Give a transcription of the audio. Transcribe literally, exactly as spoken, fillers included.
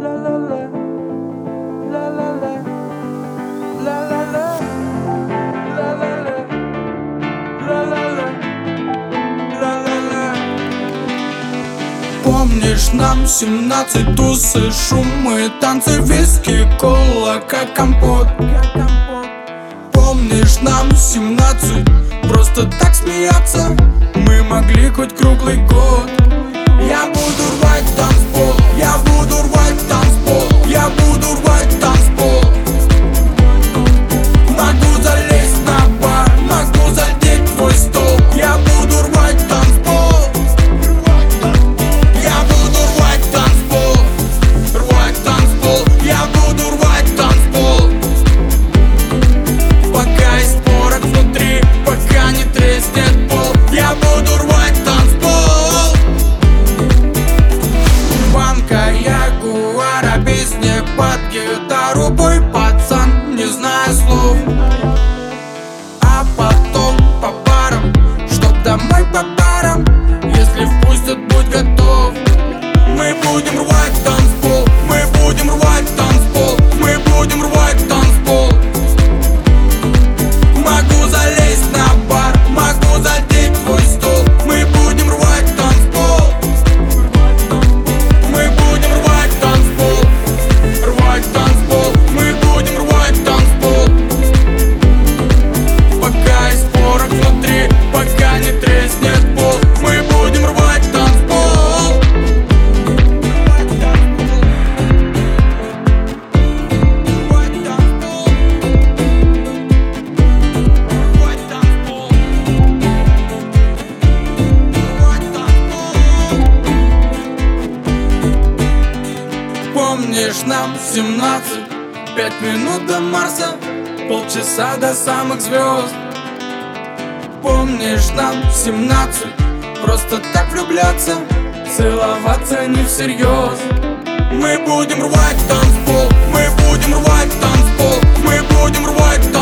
Помнишь, нам семнадцать, тусы, шумы, танцы, виски, кола, как компот. Помнишь, нам семнадцать, просто так смеяться мы могли хоть круглый год. Я буду рвать танцпол, я буду рвать танцпол, я буду рвать танцпол. Могу залезть на бар, могу задеть твой стол. Я буду рвать танцпол, я буду рвать танцпол, рвать танцпол, я буду рвать танцпол. Пока есть порох внутри, пока не треснет пол, я буду рвать танцпол. Банка ягуара, песни под гитару, бой пацан, не зная слов. А потом по барам, чтоб домой по парам, если впустят, будь готов. Мы будем рвать танцпол, мы будем рвать танцпол, мы будем рвать танцпол. Могу залезть на бар, могу задеть твой стол. Мы будем рвать танцпол, мы будем рвать танцпол, рвать танцпол, мы будем рвать танцпол. Пока есть порох внутри, пока не треснет пол, мы будем рвать танцпол. Рвать танцпол, рвать танцпол, рвать танцпол. Помнишь, нам семнадцать, пять минут до Марса, полчаса до самых звезд. Помнишь, нам семнадцать, просто так влюбляться, целоваться не всерьез. Мы будем рвать танцпол, мы будем рвать танцпол, мы будем рвать танцпол.